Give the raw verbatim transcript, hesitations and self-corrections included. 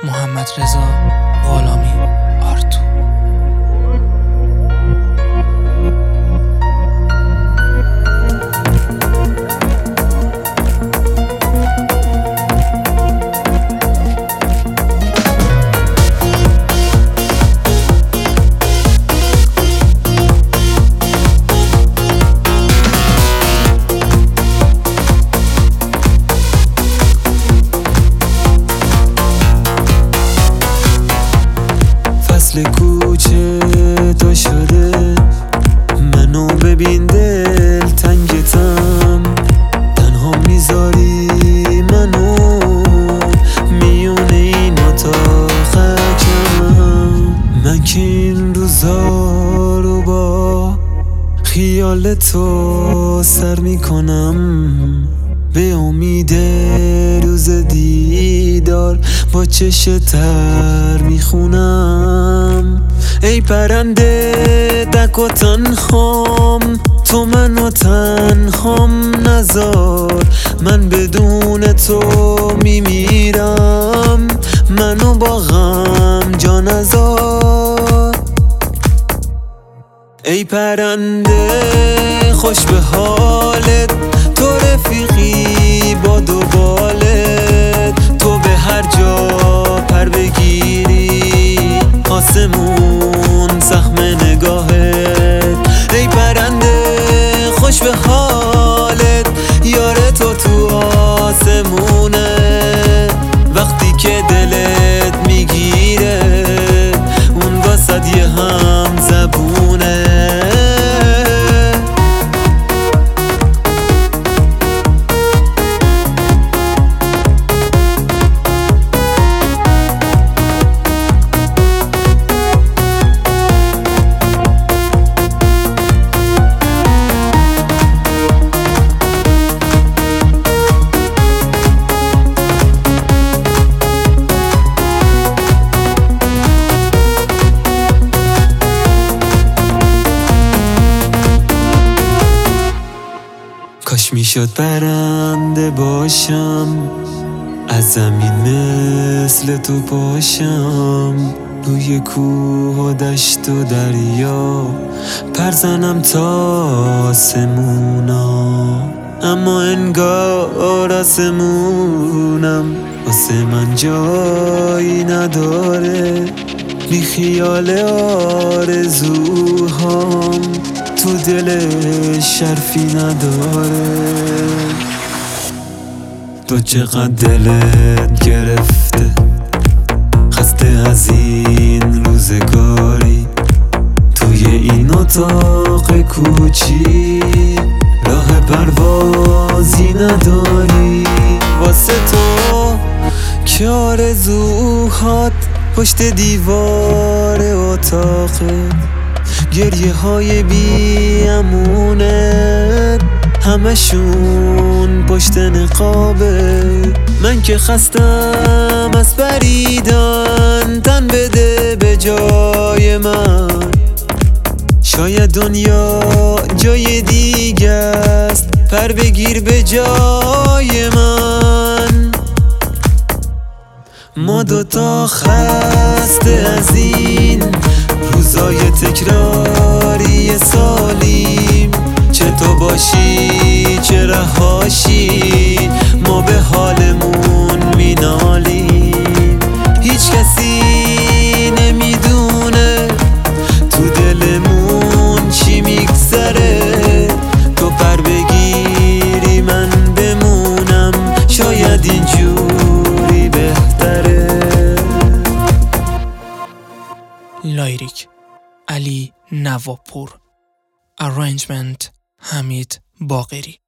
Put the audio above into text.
محمد رضا غلامی آرتو. فصل کوچه تا شده، منو ببین دل تنگتم، تنها میذاری منو میونه این اتاقکم. من که این روزا رو با خیال تو سر میکنم، به امید روز دیدار با چش تر میخونم. ای پرنده دک و تنخام، تو منو تنخام نذار، من بدون تو میمیرم، منو با غم جا نذار. ای پرنده خوش به حالت، تو رفیقی با دو بالت، تو به هر جا پر بگیری آسمون زخم نگاهت. ای پرنده خوش به حالت، یار تو تو آسمونه، وقتی که دلت میگیره اون واسد یه هم زبونه. کاش میشد پرنده باشم، از زمین مثل تو پاشم، روی کوه و دشت و دریا پر زنم تا آسمونا. اما انگار آسمونم واسه من جایی نداره، بی خیال آرزوهام تو دلش شرفی نداره. تو چقدر دلت گرفته، خسته از این روزگاری، توی این اتاق کوچی راه پروازی نداری. واسه تو که آرزوهات پشت دیوار اتاقت، گریه های بی امونت همشون پشت نقابه. من که خستم از پریدن، تن بده به جای من، شاید دنیا جای دیگه است، پر بگیر به جای من. ما دوتا خسته از این روزای تکراری سالیم، چه تو باشی چه رهاشی ما به حالمون مینالیم. هیچ کسی نمیدونه تو دلمون چی میگذره، تو پر بگیری من بمونم، شاید اینجوری بهتره. لایریک علی نواپور، ارنجمنت حمید باقری.